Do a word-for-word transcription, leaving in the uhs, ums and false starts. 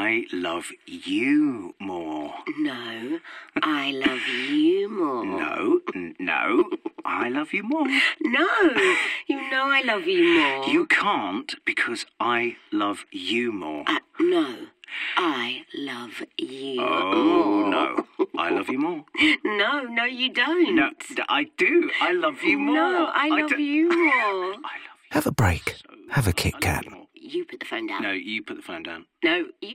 I love you more. No, I love you more. No, n- no, I love you more. No, you know I love you more. You can't because I love you more. Uh, no, I love you Oh, more. no, I love you more. No, no, you don't. No, d- I do. I love you more. No, I love do- you more. I love you. Have a break. so Have a much. Kit I love Kat. you more. You put the phone down. No, you put the phone down. No, you...